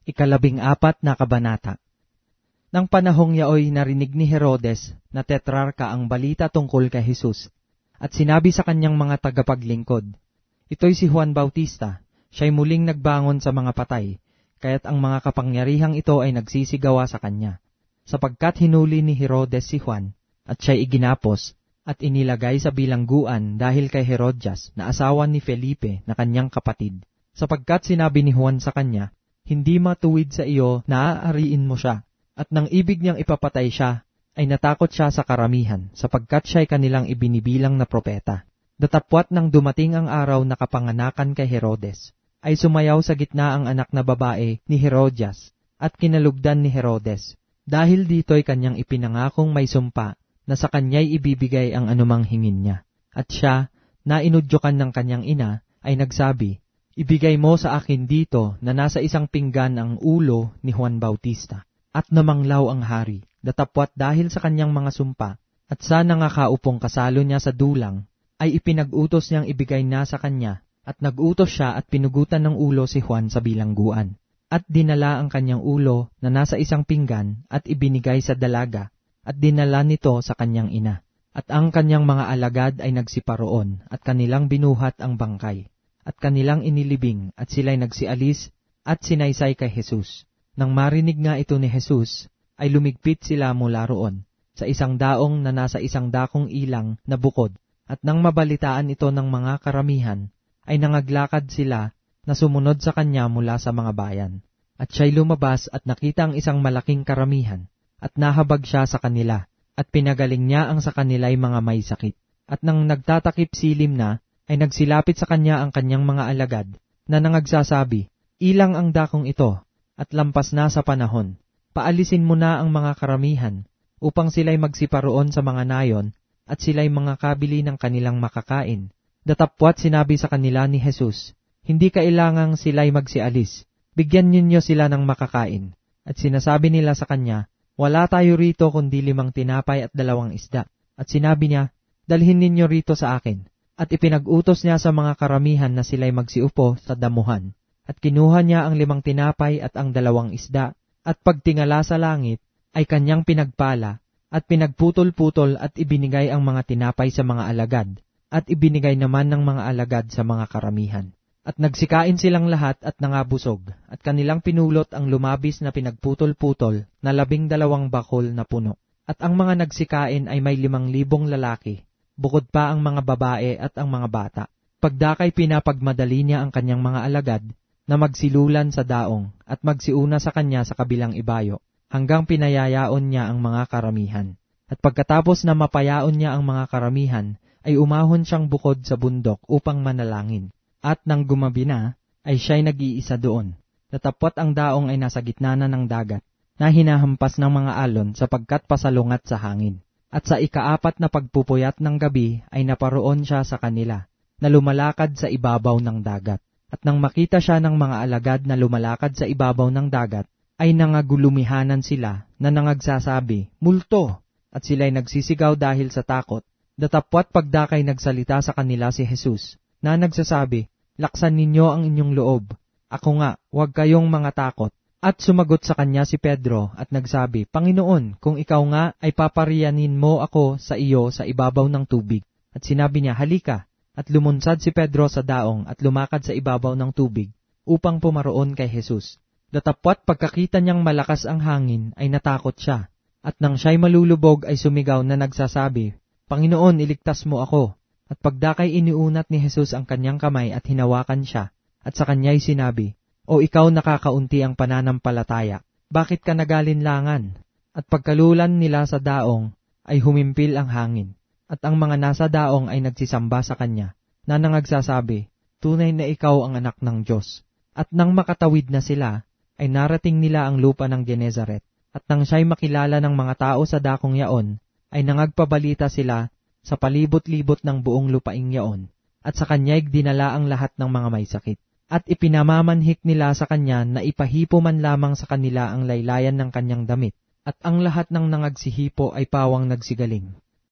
14 na kabanata. Nang panahong yaoy narinig ni Herodes na tetrarka ang balita tungkol kay Jesus, at sinabi sa kanyang mga tagapaglingkod, "Ito'y si Juan Bautista, siya'y muling nagbangon sa mga patay, kaya't ang mga kapangyarihang ito ay nagsisigawa sa kanya. Sapagkat hinuli ni Herodes si Juan, at siya'y iginapos, at inilagay sa bilangguan dahil kay Herodias na asawa ni Felipe na kanyang kapatid. Sapagkat sinabi ni Juan sa kanya, hindi matuwid sa iyo na aariin mo siya. At nang ibig niyang ipapatay siya, ay natakot siya sa karamihan, sapagkat siya'y kanilang ibinibilang na propeta. Datapwat nang dumating ang araw na kapanganakan kay Herodes, ay sumayaw sa gitna ang anak na babae ni Herodias, at kinalugdan ni Herodes. Dahil dito'y kanyang ipinangakong may sumpa, na sa kanya'y ibibigay ang anumang hingin niya. At siya, na inudyokan ng kanyang ina, ay nagsabi, "Ibigay mo sa akin dito na nasa isang pinggan ang ulo ni Juan Bautista." At namanglaw ang hari, datapwat dahil sa kanyang mga sumpa, at sa nangakaupong kasalo niya sa dulang, ay ipinag-utos niyang ibigay na sa kanya, at nag-utos siya at pinugutan ng ulo si Juan sa bilangguan. At dinala ang kanyang ulo na nasa isang pinggan at ibinigay sa dalaga, at dinala nito sa kanyang ina. At ang kanyang mga alagad ay nagsiparoon, at kanilang binuhat ang bangkay, at kanilang inilibing, at sila'y nagsialis, at sinaysay kay Jesus. Nang marinig nga ito ni Jesus, ay lumigpit sila mula roon, sa isang daong na nasa isang dakong ilang na bukod, at nang mabalitaan ito ng mga karamihan, ay nangaglakad sila na sumunod sa kanya mula sa mga bayan. At siya'y lumabas at nakita ang isang malaking karamihan, at nahabag siya sa kanila, at pinagaling niya ang sa kanila'y mga may sakit. At nang nagtatakip silim na, ay nagsilapit sa kanya ang kanyang mga alagad, na nangagsasabi, "Ilang ang dakong ito, at lampas na sa panahon. Paalisin mo na ang mga karamihan, upang sila'y magsiparoon sa mga nayon, at sila'y mga kabili ng kanilang makakain." Datapwat sinabi sa kanila ni Jesus, "Hindi kailangang sila'y magsialis, bigyan ninyo sila ng makakain." At sinasabi nila sa kanya, "Wala tayo rito kundi 5 tinapay at 2 isda." At sinabi niya, "Dalhin ninyo rito sa akin." At ipinag-utos niya sa mga karamihan na sila'y magsiupo sa damuhan. At kinuha niya ang 5 tinapay at ang 2 isda, at pagtingala sa langit, ay kanyang pinagpala, at pinagputol-putol at ibinigay ang mga tinapay sa mga alagad, at ibinigay naman ng mga alagad sa mga karamihan. At nagsikain silang lahat at nangabusog, at kanilang pinulot ang lumabis na pinagputol-putol na 12 bakol na puno. At ang mga nagsikain ay may 5,000 lalaki, bukod pa ang mga babae at ang mga bata. Pagdakay pinapagmadali niya ang kanyang mga alagad, na magsilulan sa daong, at magsiuna sa kanya sa kabilang ibayo, hanggang pinayayaon niya ang mga karamihan. At pagkatapos na mapayaon niya ang mga karamihan, ay umahon siyang bukod sa bundok upang manalangin. At nang gumabi na, ay siya'y nag-iisa doon. Datapwat ang daong ay nasa gitna na ng dagat, na hinahampas ng mga alon sapagkat pasalungat sa hangin. At sa ika-4 na pagpupuyat ng gabi ay naparoon siya sa kanila, na lumalakad sa ibabaw ng dagat. At nang makita siya ng mga alagad na lumalakad sa ibabaw ng dagat, ay nangagulumihanan sila na nangagsasabi, "Multo!" At sila'y nagsisigaw dahil sa takot. Datapwat pagdakay nagsalita sa kanila si Jesus, na nagsasabi, "Laksan ninyo ang inyong loob. Ako nga, huwag kayong mga takot." At sumagot sa kanya si Pedro at nagsabi, "Panginoon, kung ikaw nga ay papariyanin mo ako sa iyo sa ibabaw ng tubig." At sinabi niya, "Halika." At lumunsad si Pedro sa daong at lumakad sa ibabaw ng tubig upang pumaroon kay Jesus. Datapwat pagkakita niyang malakas ang hangin ay natakot siya. At nang siya'y malulubog ay sumigaw na nagsasabi, "Panginoon, iligtas mo ako." At pagdakay iniunat ni Jesus ang kanyang kamay at hinawakan siya. At sa kanya'y sinabi, "O ikaw nakakaunti ang pananampalataya, bakit ka nagalinlangan?" At pagkalulan nila sa daong ay humimpil ang hangin. At ang mga nasa daong ay nagsisamba sa kanya, na nangagsasabi, "Tunay na ikaw ang anak ng Diyos." At nang makatawid na sila, ay narating nila ang lupa ng Genezaret. At nang siya'y makilala ng mga tao sa dakong yaon, ay nangagpabalita sila sa palibot-libot ng buong lupaing yaon. At sa kanya'y dinala ang lahat ng mga may sakit. At ipinamamanhik nila sa kanya na ipahipo man lamang sa kanila ang laylayan ng kanyang damit. At ang lahat ng nangagsihipo ay pawang nagsigaling.